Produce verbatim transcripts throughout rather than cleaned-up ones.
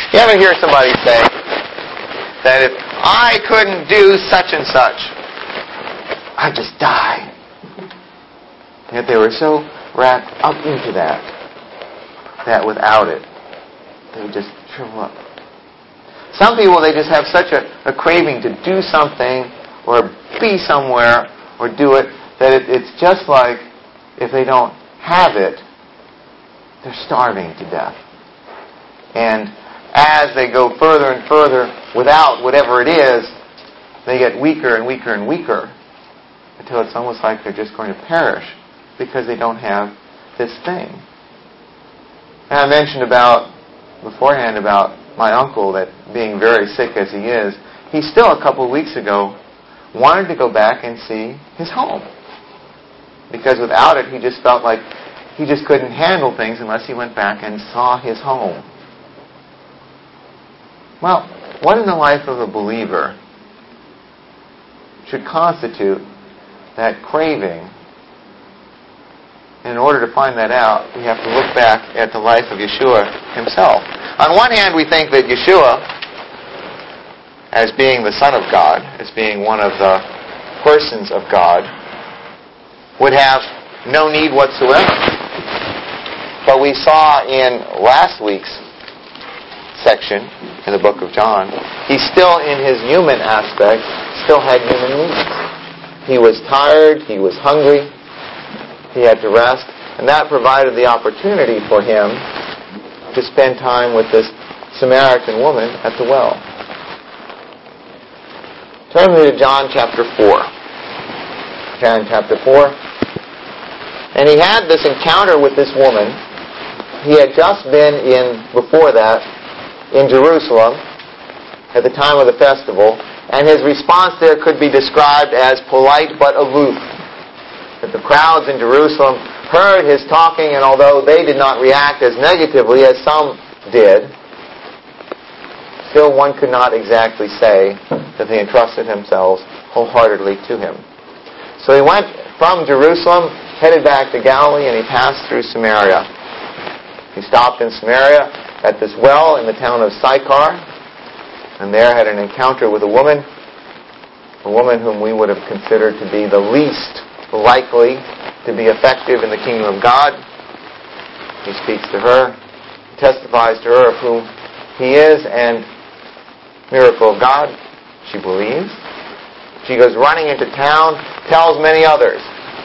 You ever hear somebody say that if I couldn't do such and such, I'd just die? Yet they were so wrapped up into that, that without it, they would just shrivel up. Some people, they just have such a, a craving to do something or be somewhere or do it that it, it's just like if they don't have it, they're starving to death. And as they go further and further without whatever it is, they get weaker and weaker and weaker until it's almost like they're just going to perish because they don't have this thing. And I mentioned about beforehand about my uncle that being very sick as he is, he still a couple of weeks ago wanted to go back and see his home. Because without it, he just felt like he just couldn't handle things unless he went back and saw his home. Well, what in the life of a believer should constitute that craving? In order to find that out, we have to look back at the life of Yeshua himself. On one hand, we think that Yeshua, as being the Son of God, as being one of the persons of God, would have no need whatsoever. But we saw in last week's section in the book of John, he still, in his human aspect, still had human needs. He was tired, he was hungry, he had to rest, and that provided the opportunity for him to spend time with this Samaritan woman at the well. Turn with me to John chapter four. John chapter four. And he had this encounter with this woman. He had just been in, before that, in Jerusalem at the time of the festival, and his response there could be described as polite but aloof. That the crowds in Jerusalem heard his talking, and although they did not react as negatively as some did, still one could not exactly say that they entrusted themselves wholeheartedly to him. So he went from Jerusalem, headed back to Galilee, and he passed through Samaria. He stopped in Samaria at this well in the town of Sychar, and there had an encounter with a woman, a woman whom we would have considered to be the least likely to be effective in the kingdom of God. He speaks to her, testifies to her of whom he is, and miracle of God, she believes. She goes running into town, tells many others.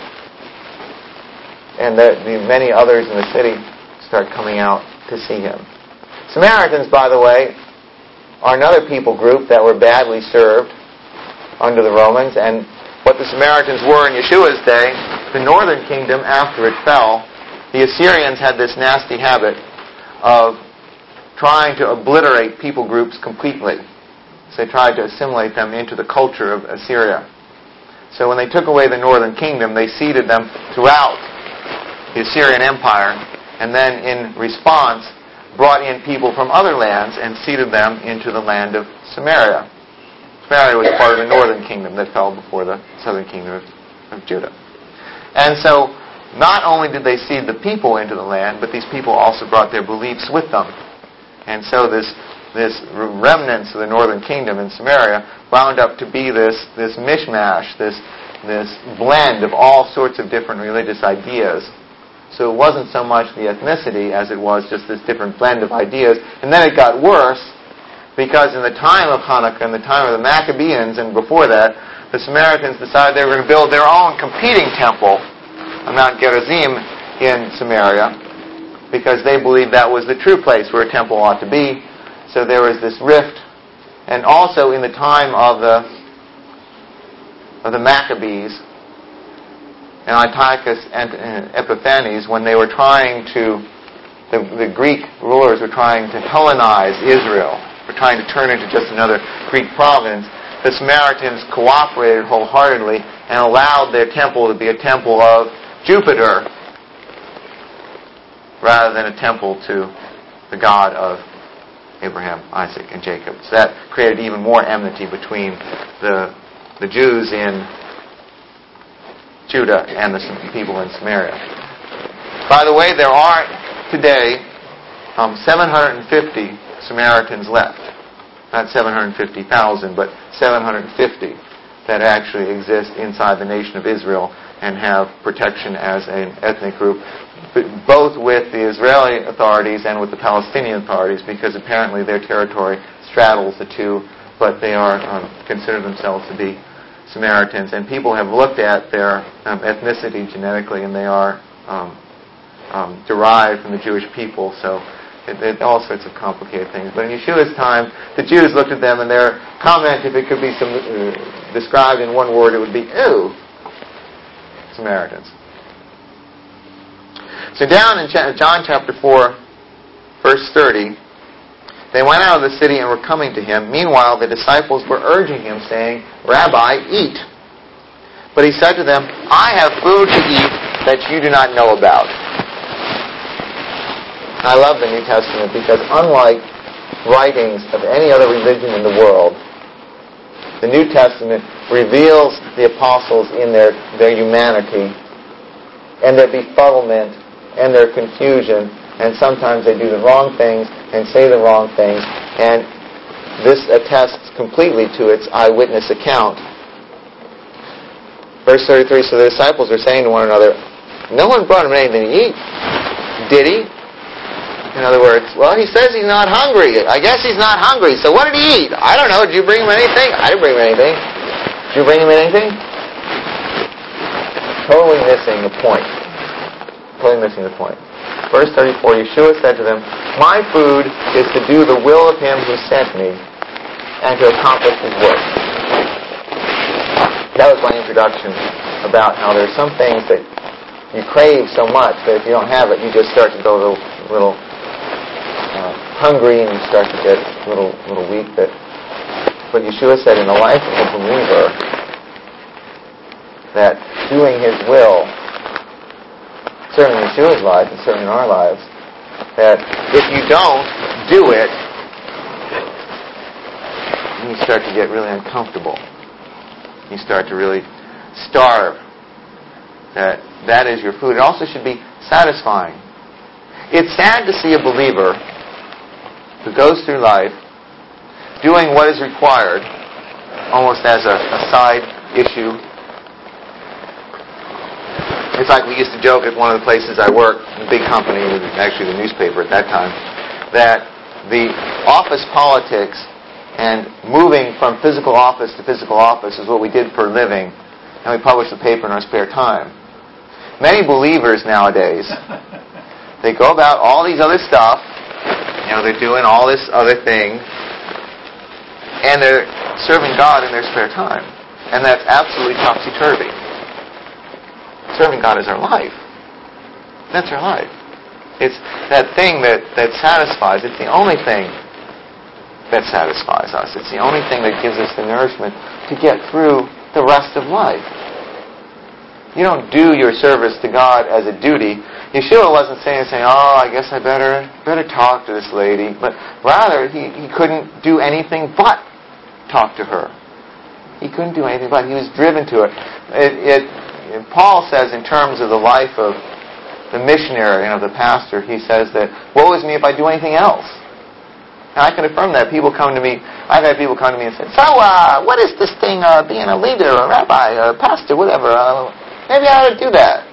And the, the many others in the city start coming out to see him. Samaritans, by the way, are another people group that were badly served under the Romans, and what the Samaritans were in Yeshua's day, the northern kingdom, after it fell, the Assyrians had this nasty habit of trying to obliterate people groups completely. So they tried to assimilate them into the culture of Assyria. So when they took away the northern kingdom, they seeded them throughout the Assyrian Empire, and then in response brought in people from other lands and seeded them into the land of Samaria. Samaria was part of the northern kingdom that fell before the southern kingdom of, of Judah. And so not only did they seed the people into the land, but these people also brought their beliefs with them. And so this this remnants of the northern kingdom in Samaria wound up to be this this mishmash, this this blend of all sorts of different religious ideas. So it wasn't so much the ethnicity as it was just this different blend of ideas. And then it got worse, because in the time of Hanukkah, in the time of the Maccabees, and before that, the Samaritans decided they were going to build their own competing temple on Mount Gerizim in Samaria, because they believed that was the true place where a temple ought to be. So there was this rift. And also in the time of the of the Maccabees and Antiochus and Epiphanes, when they were trying to, the, the Greek rulers were trying to Hellenize Israel, were trying to turn it into just another Greek province, the Samaritans cooperated wholeheartedly and allowed their temple to be a temple of Jupiter rather than a temple to the God of Abraham, Isaac, and Jacob. So that created even more enmity between the the Jews in Judah and the people in Samaria. By the way, there are today um, seven hundred fifty Samaritans left. Not seven hundred fifty thousand, but seven hundred fifty that actually exist inside the nation of Israel and have protection as an ethnic group, both with the Israeli authorities and with the Palestinian authorities, because apparently their territory straddles the two, but they are um, consider themselves to be Samaritans. And people have looked at their um, ethnicity genetically, and they are um, um, derived from the Jewish people, so it, it, all sorts of complicated things. But in Yeshua's time, the Jews looked at them, and their comment, if it could be some, uh, described in one word, it would be, ew, Samaritans. So down in John chapter four, verse thirty, they went out of the city and were coming to him. Meanwhile, the disciples were urging him, saying, Rabbi, eat. But he said to them, I have food to eat that you do not know about. I love the New Testament because unlike writings of any other religion in the world, the New Testament reveals the apostles in their, their humanity and their befuddlement and their confusion, and sometimes they do the wrong things and say the wrong things, and this attests completely to its eyewitness account. Verse thirty-three, so the disciples were saying to one another, no one brought him anything to eat, did he? In other words, well, he says he's not hungry. I guess he's not hungry. So what did he eat? I don't know. Did you bring him anything? I didn't bring him anything. Did you bring him anything? Totally missing the point. Totally missing the point. Verse thirty-four, Yeshua said to them, my food is to do the will of him who sent me and to accomplish his work. That was my introduction about how there's some things that you crave so much that if you don't have it, you just start to go a little, little uh, hungry and you start to get a little, little weak. But, but Yeshua said in the life of a believer that doing his will, certainly in Yeshua's life and certainly in our lives, that if you don't do it, you start to get really uncomfortable. You start to really starve. That that is your food. It also should be satisfying. It's sad to see a believer who goes through life doing what is required almost as a, a side issue. It's like we used to joke at one of the places I worked, a big company, actually the newspaper at that time, that the office politics and moving from physical office to physical office is what we did for a living, and we published the paper in our spare time. Many believers nowadays, they go about all these other stuff, you know, they're doing all this other thing, and they're serving God in their spare time. And that's absolutely topsy-turvy. Serving God is our life. That's our life. It's that thing that, that satisfies. It's the only thing that satisfies us. It's the only thing that gives us the nourishment to get through the rest of life. You don't do your service to God as a duty. Yeshua wasn't saying, saying, oh, I guess I better better talk to this lady. But rather, he, he couldn't do anything but talk to her. He couldn't do anything but. He was driven to it. It, it Paul says in terms of the life of the missionary and of the pastor, he says that, woe is me if I do anything else. And I can affirm that. People come to me, I've had people come to me and say, so, uh, what is this thing, uh, being a leader, a rabbi, a pastor, whatever, uh, maybe I ought to do that.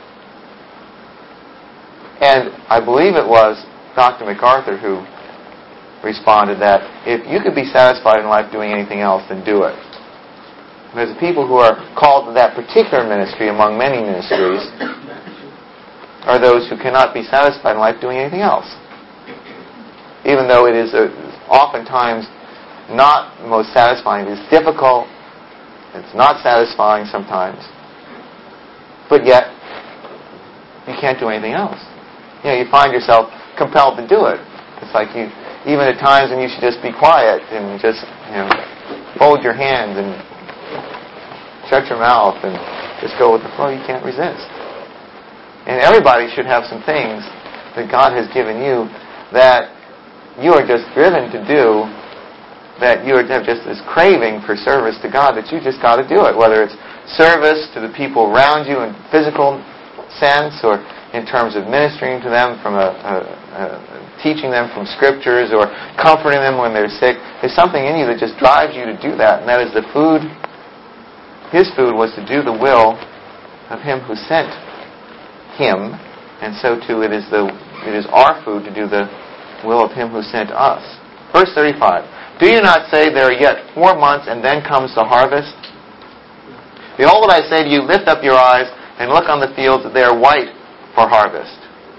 And I believe it was Doctor MacArthur who responded that if you could be satisfied in life doing anything else, then do it. There's people who are called to that particular ministry among many ministries are those who cannot be satisfied in life doing anything else. Even though it is a, oftentimes not the most satisfying. It's difficult. It's not satisfying sometimes. But yet, you can't do anything else. You know, you find yourself compelled to do it. It's like you, even at times when you should just be quiet and just, you know, fold your hands and shut your mouth and just go with the flow, you can't resist. And everybody should have some things that God has given you that you are just driven to do, that you have just this craving for service to God that you just got to do it. Whether it's service to the people around you in physical sense, or in terms of ministering to them, from a, a, a teaching them from Scriptures, or comforting them when they're sick. There's something in you that just drives you to do that, and that is the food. His food was to do the will of Him who sent Him, and so too it is the it is our food to do the will of Him who sent us. Verse thirty-five. Do you not say, there are yet four months, and then comes the harvest? Behold, I say to you, lift up your eyes and look on the fields, they are white for harvest.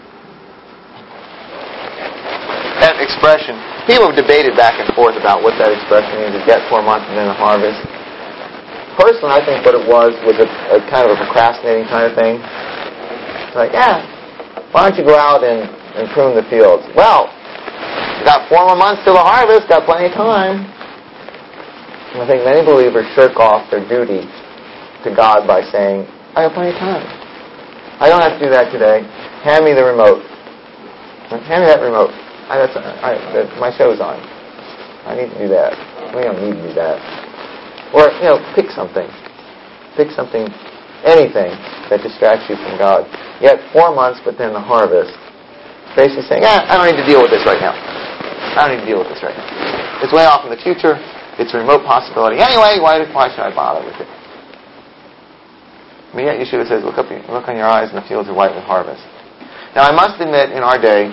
That expression, people have debated back and forth about what that expression means, is yet four months and then the harvest. Personally, I think what it was was a, a kind of a procrastinating kind of thing. It's like, yeah, why don't you go out and, and prune the fields? Well, you got four more months till the harvest, got plenty of time. And I think many believers shirk off their duty to God by saying, I have plenty of time. I don't have to do that today. Hand me the remote. Hand me that remote. I, that's, I, that, my show's on. I need to do that. We don't need to do that. Or, you know, pick something. Pick something, anything that distracts you from God. Yet four months, but then the harvest. Basically saying, ah, I don't need to deal with this right now. I don't need to deal with this right now. It's way off in the future. It's a remote possibility. Anyway, why, why should I bother with it? But yet Yeshua says, look up, look on your eyes, and the fields are white with harvest. Now, I must admit, in our day,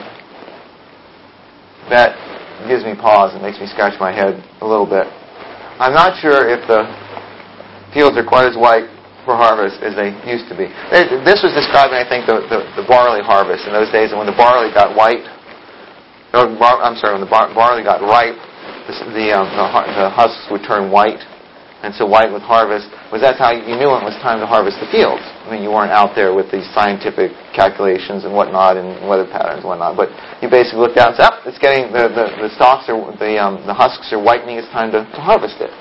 that gives me pause and makes me scratch my head a little bit. I'm not sure if the fields are quite as white for harvest as they used to be. This was describing, I think, the, the, the barley harvest in those days, and when the barley got white, or bar, I'm sorry, when the bar, barley got ripe, the the, um, the the husks would turn white, and so white with harvest was that's how you knew when it was time to harvest the fields. I mean, you weren't out there with these scientific calculations and whatnot and weather patterns and whatnot, but you basically looked out and said, oh, it's getting the, the, the stalks are the um, the husks are whitening. It's time to, to harvest it.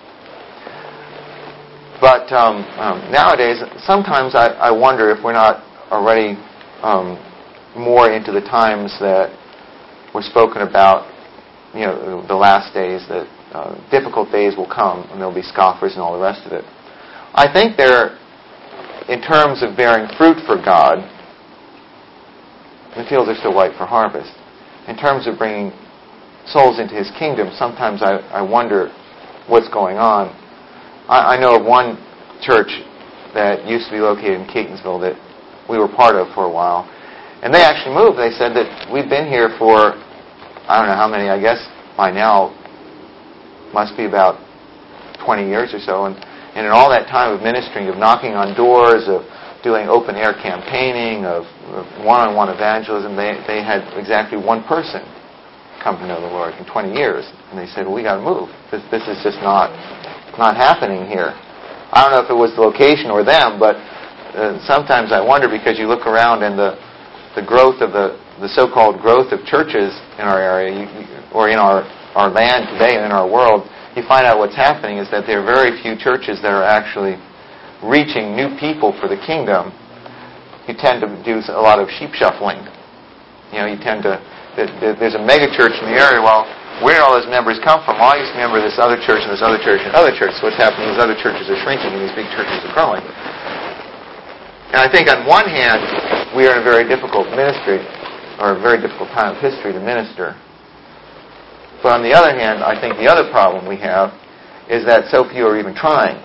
But um, um, nowadays, sometimes I, I wonder if we're not already um, more into the times that were spoken about. You know, the last days, that uh, difficult days will come, and there'll be scoffers and all the rest of it. I think there, in terms of bearing fruit for God, the fields are still white for harvest. In terms of bringing souls into His kingdom, sometimes I, I wonder what's going on. I, I know of one church that used to be located in Catonsville that we were part of for a while, and they actually moved. They said that we've been here for I don't know how many, I guess by now must be about twenty years or so. And, and in all that time of ministering, of knocking on doors, of doing open-air campaigning, of, of one-on-one evangelism, they, they had exactly one person come to know the Lord in twenty years. And they said, well, we got to move. This, this is just not, not happening here. I don't know if it was the location or them, but uh, sometimes I wonder, because you look around and the, the growth of the the so-called growth of churches in our area, you, you, or in our, our land today and in our world, you find out what's happening is that there are very few churches that are actually reaching new people for the kingdom. You tend to do a lot of sheep shuffling. You know, you tend to, there's a mega church in the area. Well, where do all those members come from? Well, I used to member this other church and this other church and other church. So what's happening is other churches are shrinking and these big churches are growing. And I think on one hand, we are in a very difficult ministry, or a very difficult time of history to minister. But on the other hand, I think the other problem we have is that so few are even trying.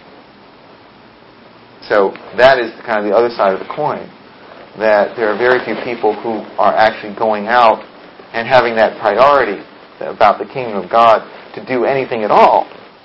So that is kind of the other side of the coin, that there are very few people who are actually going out and having that priority about the kingdom of God to do anything at all.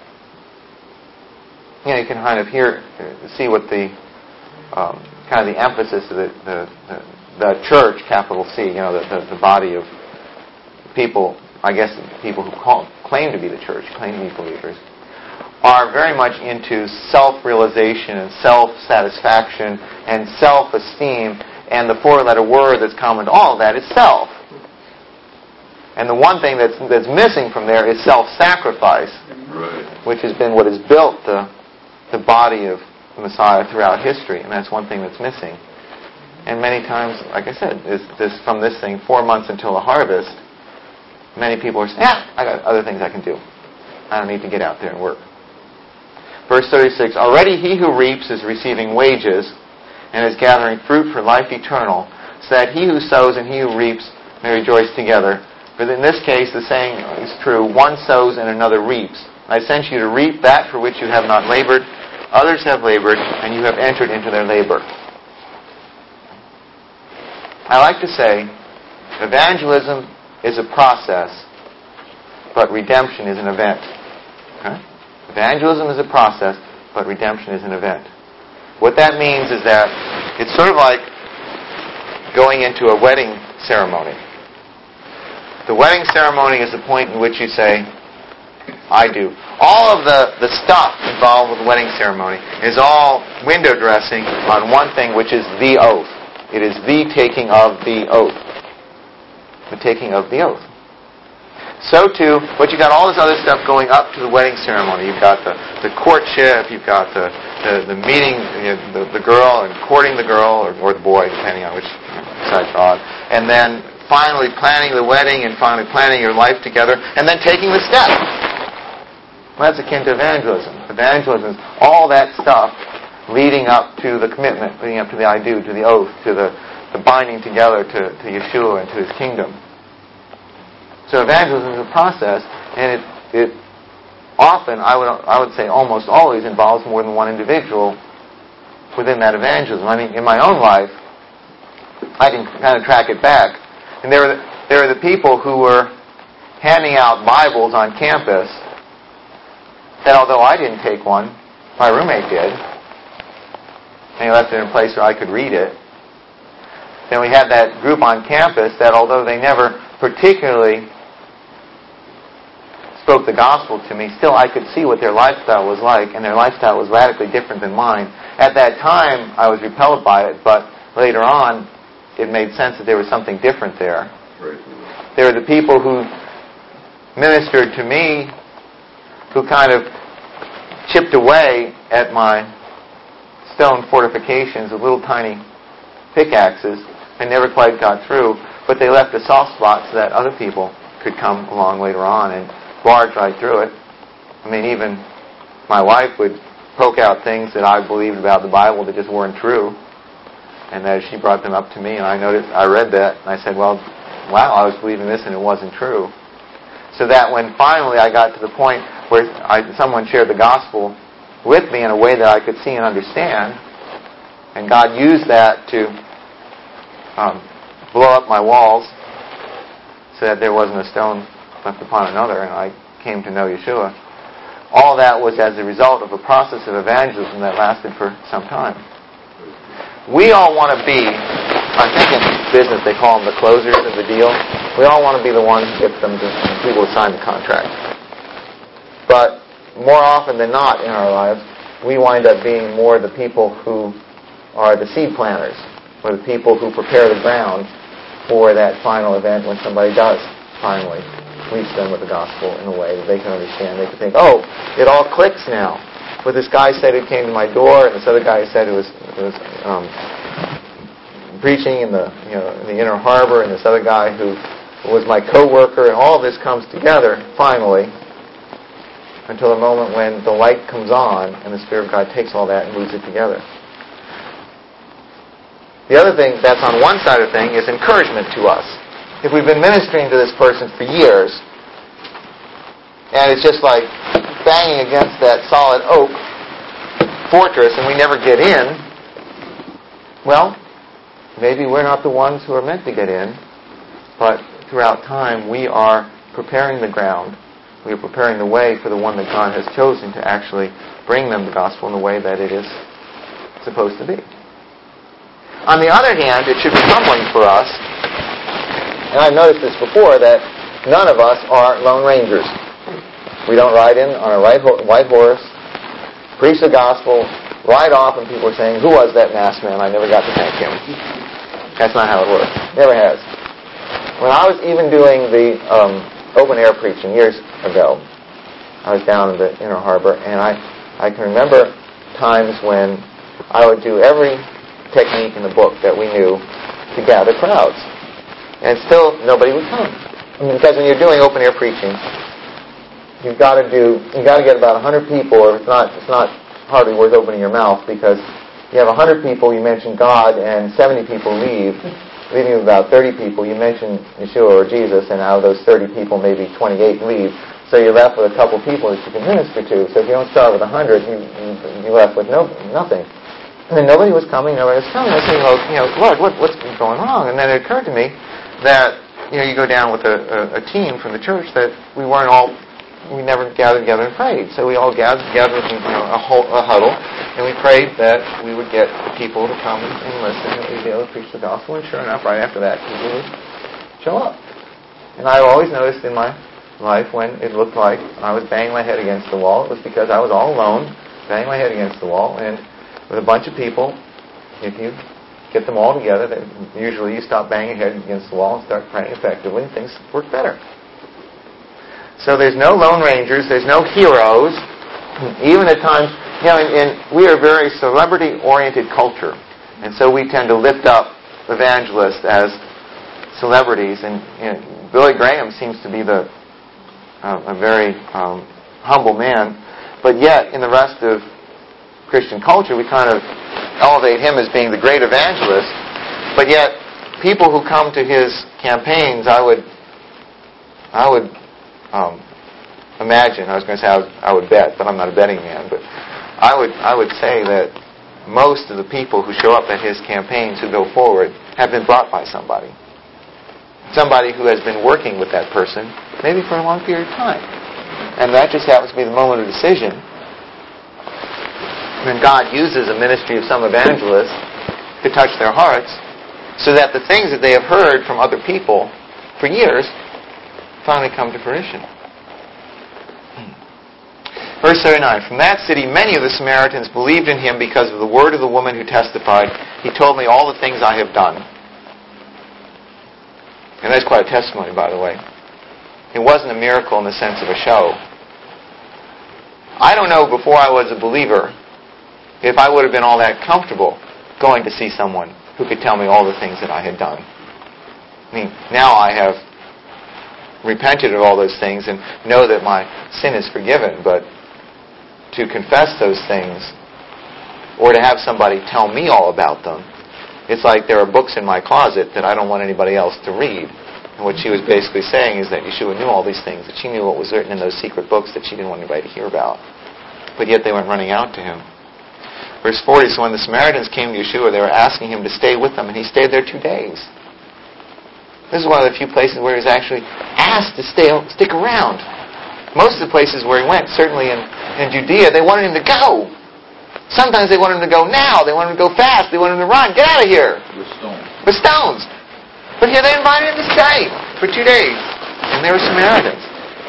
You know, you can kind of hear, see what the um, kind of the emphasis of the, the, the the church, capital C, you know, the, the, the body of people, I guess people who call, claim to be the church, claim to be believers, are very much into self-realization and self-satisfaction and self-esteem, and the four-letter word that's common to all of that is self. And the one thing that's that's missing from there is self-sacrifice, right, which has been what has built the the body of the Messiah throughout history, and that's one thing that's missing. And many times, like I said, is this from this thing, four months until the harvest, many people are saying, yeah, I got other things I can do. I don't need to get out there and work. Verse thirty-six, already he who reaps is receiving wages and is gathering fruit for life eternal, so that he who sows and he who reaps may rejoice together. But in this case, the saying is true, one sows and another reaps. I sent you to reap that for which you have not labored. Others have labored, and you have entered into their labor. I like to say, evangelism is a process, but redemption is an event. Okay? Evangelism is a process, but redemption is an event. What that means is that it's sort of like going into a wedding ceremony. The wedding ceremony is the point in which you say, I do. All of the, the stuff involved with the wedding ceremony is all window dressing on one thing, which is the oath. It is the taking of the oath. The taking of the oath. So too, but you've got all this other stuff going up to the wedding ceremony. You've got the, the courtship, you've got the, the, the meeting, you know, the, the girl and courting the girl, or, or the boy, depending on which side you're on. And then finally planning the wedding and finally planning your life together, and then taking the step. Well, that's akin to evangelism. Evangelism is all that stuff leading up to the commitment, leading up to the I do, to the oath, to the, the binding together to, to Yeshua and to His kingdom. So evangelism is a process, and it, it often, I would I would say almost always, involves more than one individual within that evangelism. I mean, in my own life, I can kind of track it back. And there were the, there were the people who were handing out Bibles on campus that, although I didn't take one, my roommate did. And he left it in a place where I could read it. Then we had that group on campus that, although they never particularly spoke the gospel to me, still I could see what their lifestyle was like, and their lifestyle was radically different than mine. At that time, I was repelled by it, but later on, it made sense that there was something different there. Right. There were the people who ministered to me, who kind of chipped away at my stone fortifications with little tiny pickaxes and never quite got through, but they left a soft spot so that other people could come along later on and barge right through it. I mean, even my wife would poke out things that I believed about the Bible that just weren't true, and that she brought them up to me, and I noticed, I read that, and I said, well, wow, I was believing this and it wasn't true. So that when finally I got to the point where I, someone shared the gospel with me in a way that I could see and understand, and God used that to um, blow up my walls so that there wasn't a stone left upon another, and I came to know Yeshua. All that was as a result of a process of evangelism that lasted for some time. We all want to be, I think in business they call them the closers of the deal. We all want to be the ones who get them to people who sign the contract. But more often than not in our lives, we wind up being more the people who are the seed planters, or the people who prepare the ground for that final event when somebody does finally reach them with the gospel in a way that they can understand. They can think, oh, it all clicks now. What this guy said who came to my door, and this other guy said who was, who was um, preaching in the you know in the Inner Harbor, and this other guy who was my co-worker, and all of this comes together finally until the moment when the light comes on and the Spirit of God takes all that and moves it together. The other thing that's on one side of the thing is encouragement to us. If we've been ministering to this person for years, and it's just like banging against that solid oak fortress and we never get in, well, maybe we're not the ones who are meant to get in, but throughout time we are preparing the ground. We are preparing the way for the one that God has chosen to actually bring them the gospel in the way that it is supposed to be. On the other hand, it should be humbling for us, and I've noticed this before, that none of us are Lone Rangers. We don't ride in on a white horse, preach the gospel, ride off, and people are saying, who was that masked man? I never got to thank him. That's not how it works. Never has. When I was even doing the um, open air preaching years ago, I was down in the Inner Harbor, and I, I can remember times when I would do every technique in the book that we knew to gather crowds. And still, nobody would come. I mean, because when you're doing open air preaching, you've got to do, you've got to get about one hundred people, or it's not, it's not hardly worth opening your mouth, because you have one hundred people, you mention God, and seventy people leave, leaving with about thirty people, you mention Yeshua or Jesus, and out of those thirty people, maybe twenty-eight leave. So you're left with a couple people that you can minister to. So if you don't start with one hundred, you, you, you're left with no nothing. And then nobody was coming, nobody was coming. I was saying, well, you know, Lord, what, what's going wrong? And then it occurred to me that, you know, you go down with a, a, a team from the church that we weren't all, we never gathered together and prayed. So we all gathered together in, you know, a, whole, a huddle, and we prayed that we would get people to come and listen, and we'd be able to preach the gospel. And sure enough, right after that, people would show up. And I've always noticed in my life when it looked like I was banging my head against the wall, it was because I was all alone, banging my head against the wall, and with a bunch of people, if you get them all together, then usually you stop banging your head against the wall and start praying effectively, and things work better. So there's no Lone Rangers, there's no heroes, even at times, you know, and, and we are a very celebrity-oriented culture, and so we tend to lift up evangelists as celebrities, and you know, Billy Graham seems to be the uh, a very um, humble man, but yet in the rest of Christian culture, we kind of elevate him as being the great evangelist, but yet people who come to his campaigns, I would, I would um, imagine. I was going to say I, was, I would bet, but I'm not a betting man. But I would, I would say that most of the people who show up at his campaigns, who go forward, have been brought by somebody, somebody who has been working with that person, maybe for a long period of time, and that just happens to be the moment of decision. When God uses a ministry of some evangelists to touch their hearts, so that the things that they have heard from other people for years finally come to fruition. Verse thirty-nine, from that city many of the Samaritans believed in him because of the word of the woman who testified, he told me all the things I have done. And that's quite a testimony, by the way. It wasn't a miracle in the sense of a show. I don't know before I was a believer if I would have been all that comfortable going to see someone who could tell me all the things that I had done. I mean, now I have repented of all those things and know that my sin is forgiven, but to confess those things or to have somebody tell me all about them, it's like there are books in my closet that I don't want anybody else to read. And what she was basically saying is that Yeshua knew all these things, that she knew what was written in those secret books that she didn't want anybody to hear about. But yet they weren't running out to him. Verse forty, so when the Samaritans came to Yeshua, they were asking him to stay with them, and he stayed there two days. This is one of the few places where he was actually asked to stay, stick around. Most of the places where he went, certainly in, in Judea, they wanted him to go. Sometimes they wanted him to go now. They wanted him to go fast. They wanted him to run. Get out of here. With stones. With stones. But here they invited him to stay for two days. And they were Samaritans.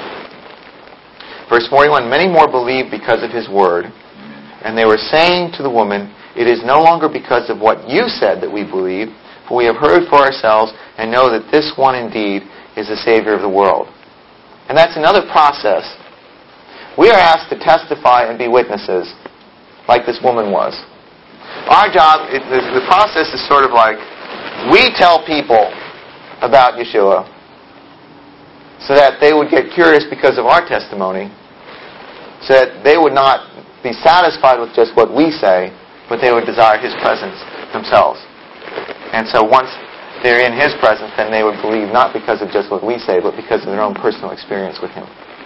Verse forty-one, many more believed because of his word. And they were saying to the woman, it is no longer because of what you said that we believe, for we have heard for ourselves and know that this one indeed is the Savior of the world. And that's another process. We are asked to testify and be witnesses, like this woman was. Our job, it, the, the process is sort of like, we tell people about Yeshua so that they would get curious because of our testimony, so that they would not be satisfied with just what we say, but they would desire his presence themselves. And so once they're in his presence, then they would believe not because of just what we say, but because of their own personal experience with him.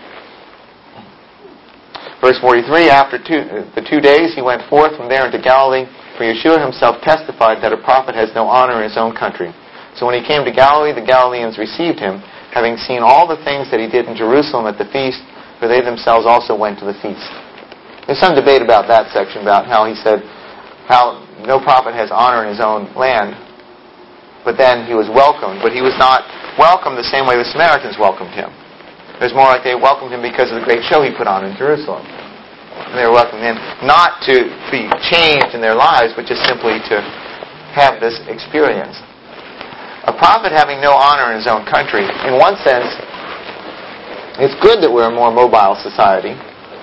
Verse forty-three, after two, the two days he went forth from there into Galilee, for Yeshua himself testified that a prophet has no honor in his own country. So when he came to Galilee, the Galileans received him, having seen all the things that he did in Jerusalem at the feast, for they themselves also went to the feast. There's some debate about that section, about how he said how no prophet has honor in his own land, but then he was welcomed. But he was not welcomed the same way the Samaritans welcomed him. It was more like they welcomed him because of the great show he put on in Jerusalem. And they were welcomed in not to be changed in their lives, but just simply to have this experience. A prophet having no honor in his own country, in one sense, it's good that we're a more mobile society.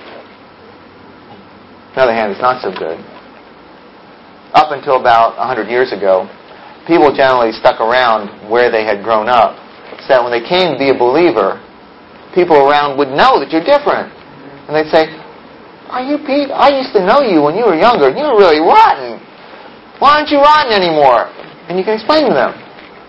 On the other hand, it's not so good. Up until about one hundred years ago, people generally stuck around where they had grown up, so that when they came to be a believer, people around would know that you're different. And they'd say, are you Pete? I used to know you when you were younger, and you were really rotten. Why aren't you rotten anymore? And you can explain to them.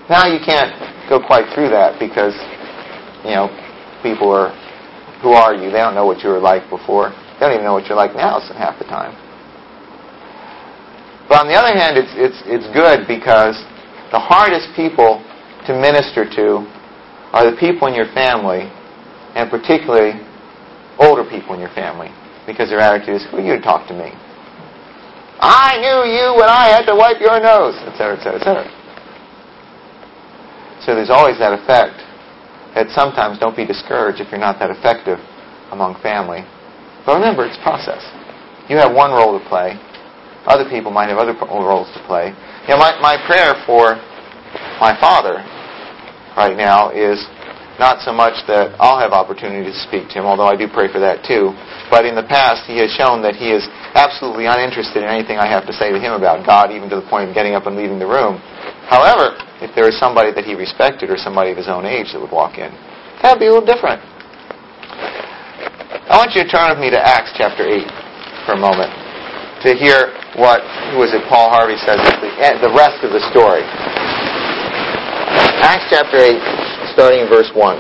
Now you can't go quite through that because, you know, people are, who are you? They don't know what you were like before. They don't even know what you're like now half the time. But on the other hand, it's it's it's good because the hardest people to minister to are the people in your family, and particularly older people in your family, because their attitude is, who are you to talk to me? I knew you when I had to wipe your nose, et cetera, et cetera, et cetera. So there's always that effect that sometimes don't be discouraged if you're not that effective among family. But remember, it's a process. You have one role to play. Other people might have other roles to play. You know, my, my prayer for my father right now is not so much that I'll have opportunity to speak to him, although I do pray for that too, but in the past he has shown that he is absolutely uninterested in anything I have to say to him about God, even to the point of getting up and leaving the room. However, if there is somebody that he respected or somebody of his own age that would walk in, that would be a little different. I want you to turn with me to Acts chapter eight for a moment to hear what, who was it, Paul Harvey says at the, the rest of the story. Acts chapter eight, starting in verse one.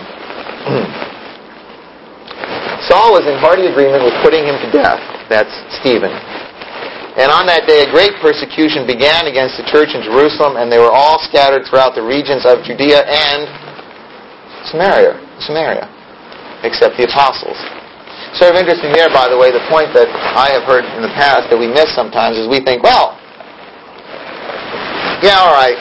Saul was in hearty agreement with putting him to death. That's Stephen. And on that day a great persecution began against the church in Jerusalem, and they were all scattered throughout the regions of Judea and Samaria, Samaria, except the apostles. Sort of interesting there, by the way, the point that I have heard in the past that we miss sometimes is we think, well, yeah, all right,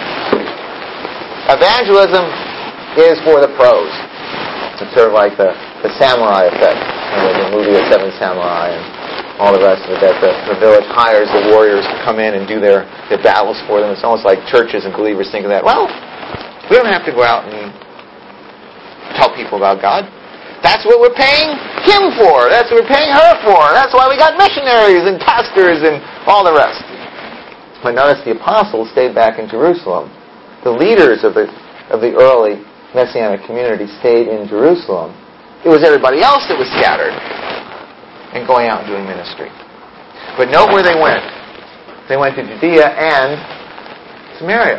evangelism is for the pros. It's sort of like the, the samurai effect, you know, the movie The Seven Samurai and all the rest of it, that the, the village hires the warriors to come in and do their, their battles for them. It's almost like churches and believers think of that. Well, we don't have to go out and tell people about God. That's what we're paying him for. That's what we're paying her for. That's why we got missionaries and pastors and all the rest. But notice the apostles stayed back in Jerusalem. The leaders of the of the early Messianic community stayed in Jerusalem. It was everybody else that was scattered and going out and doing ministry. But note where they went. They went to Judea and Samaria.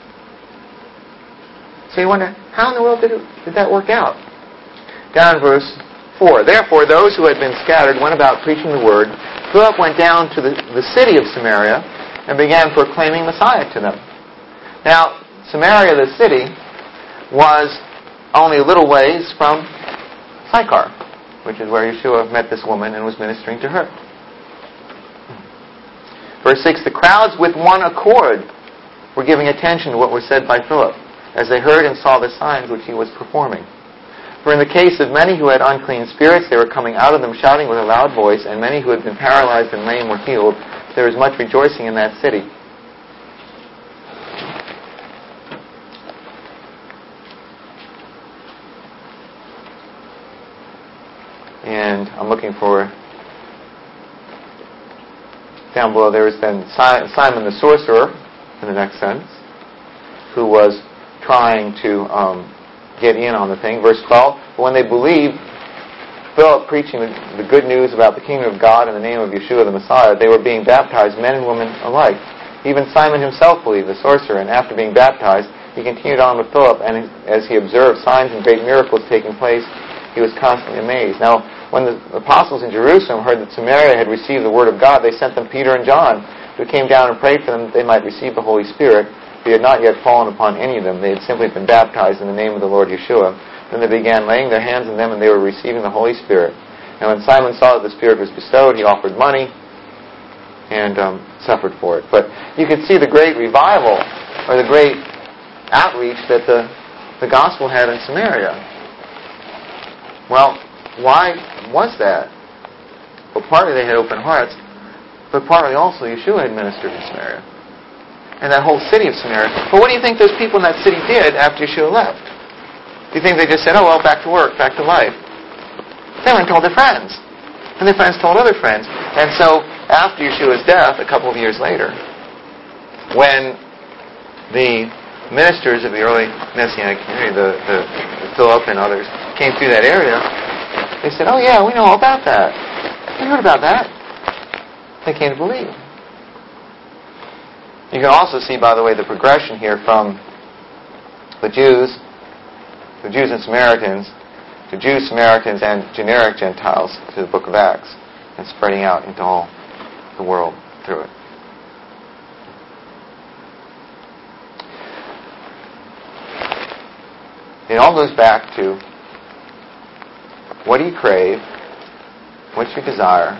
So you wonder, how in the world did, it, did that work out? Down in verse four. Therefore, those who had been scattered went about preaching the word. Philip went down to the, the city of Samaria and began proclaiming Messiah to them. Now, Samaria, the city, was only a little ways from Sychar, which is where Yeshua met this woman and was ministering to her. Verse six, the crowds with one accord were giving attention to what was said by Philip, as they heard and saw the signs which he was performing. For in the case of many who had unclean spirits, they were coming out of them shouting with a loud voice, and many who had been paralyzed and lame were healed. There was much rejoicing in that city. And I'm looking for, down below there is then Simon the sorcerer, in the next sentence, who was trying to um, get in on the thing. Verse twelve, but when they believed Philip preaching the, the good news about the kingdom of God in the name of Yeshua the Messiah, they were being baptized, men and women alike. Even Simon himself believed, the sorcerer, and after being baptized, he continued on with Philip, and as he observed signs and great miracles taking place, he was constantly amazed. Now, when the apostles in Jerusalem heard that Samaria had received the word of God, they sent them Peter and John, who came down and prayed for them that they might receive the Holy Spirit. They had not yet fallen upon any of them. They had simply been baptized in the name of the Lord Yeshua. Then they began laying their hands on them, and they were receiving the Holy Spirit. And when Simon saw that the Spirit was bestowed, he offered money and um, suffered for it. But you can see the great revival, or the great outreach that the, the gospel had in Samaria. Well, why was that? Well, partly they had open hearts, but partly also Yeshua had ministered in Samaria. And that whole city of Samaria. But what do you think those people in that city did after Yeshua left? Do you think they just said, oh, well, back to work, back to life? They went and told their friends. And their friends told other friends. And so, after Yeshua's death, a couple of years later, when the ministers of the early Messianic community, the, the, the Philip and others, came through that area, they said, oh, yeah, we know all about that. We heard about that. They came to believe. You can also see, by the way, the progression here from the Jews, the Jews and Samaritans, to Jews, Samaritans, and generic Gentiles through the book of Acts, and spreading out into all the world through it. It all goes back to, what do you crave? What's your desire?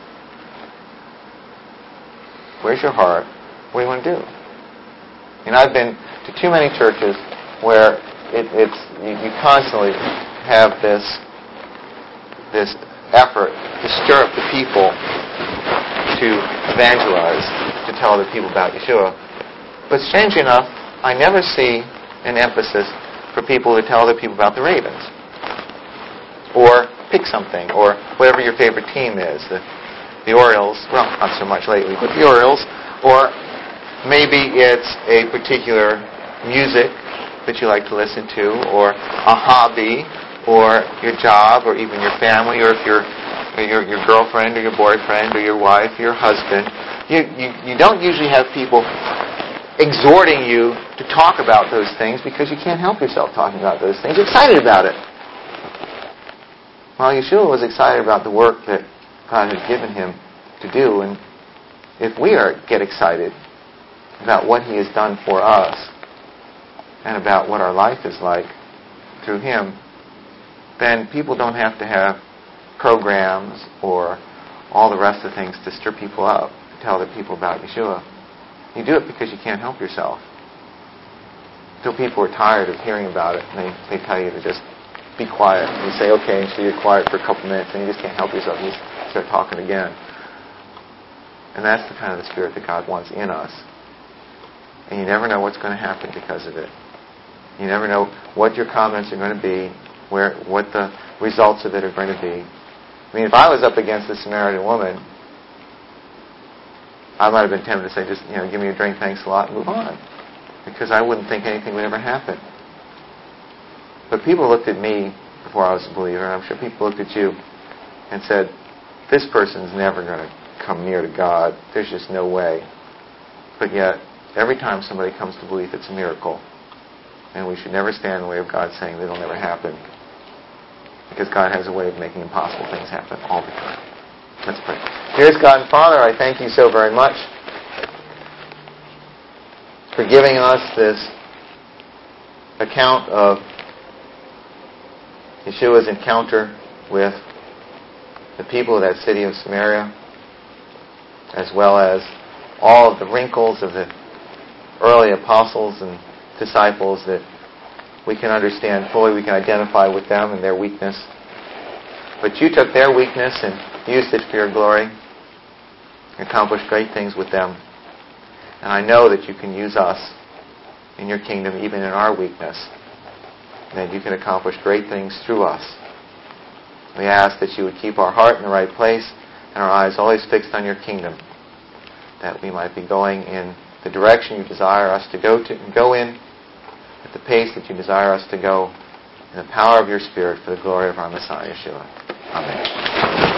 Where's your heart? What do you want to do? And I've been to too many churches where it, it's you, you constantly have this this effort to stir up the people to evangelize, to tell other people about Yeshua. But strangely enough, I never see an emphasis for people to tell other people about the Ravens, or pick something, or whatever your favorite team is. The, the Orioles, well, not so much lately, but the Orioles, or maybe it's a particular music that you like to listen to, or a hobby, or your job, or even your family, or if you're your, your girlfriend, or your boyfriend, or your wife, or your husband. You, you, you don't usually have people exhorting you to talk about those things because you can't help yourself talking about those things. You're excited about it. Well, Yeshua was excited about the work that God had given him to do, and if we are get excited about what he has done for us and about what our life is like through him, then people don't have to have programs or all the rest of the things to stir people up, to tell the people about Yeshua. You do it because you can't help yourself. Until people are tired of hearing about it, and they, they tell you to just be quiet. And you say, okay, and so you're quiet for a couple minutes, and you just can't help yourself. You just start talking again. And that's the kind of the spirit that God wants in us. And you never know what's going to happen because of it. You never know what your comments are going to be, where what the results of it are going to be. I mean, if I was up against the Samaritan woman, I might have been tempted to say, just, you know, give me a drink, thanks a lot, and move on. Because I wouldn't think anything would ever happen. But people looked at me before I was a believer, and I'm sure people looked at you and said, this person's never going to come near to God. There's just no way. But yet, every time somebody comes to belief, it's a miracle. And we should never stand in the way of God saying that it'll never happen. Because God has a way of making impossible things happen all the time. Let's pray. Dearest God and Father, I thank you so very much for giving us this account of Yeshua's encounter with the people of that city of Samaria, as well as all of the wrinkles of the early apostles and disciples that we can understand fully. We can identify with them and their weakness. But you took their weakness and used it for your glory, accomplished great things with them. And I know that you can use us in your kingdom, even in our weakness, and that you can accomplish great things through us. We ask that you would keep our heart in the right place and our eyes always fixed on your kingdom, that we might be going in the direction you desire us to go to, go in, at the pace that you desire us to go, in the power of your Spirit, for the glory of our Messiah, Yeshua. Amen.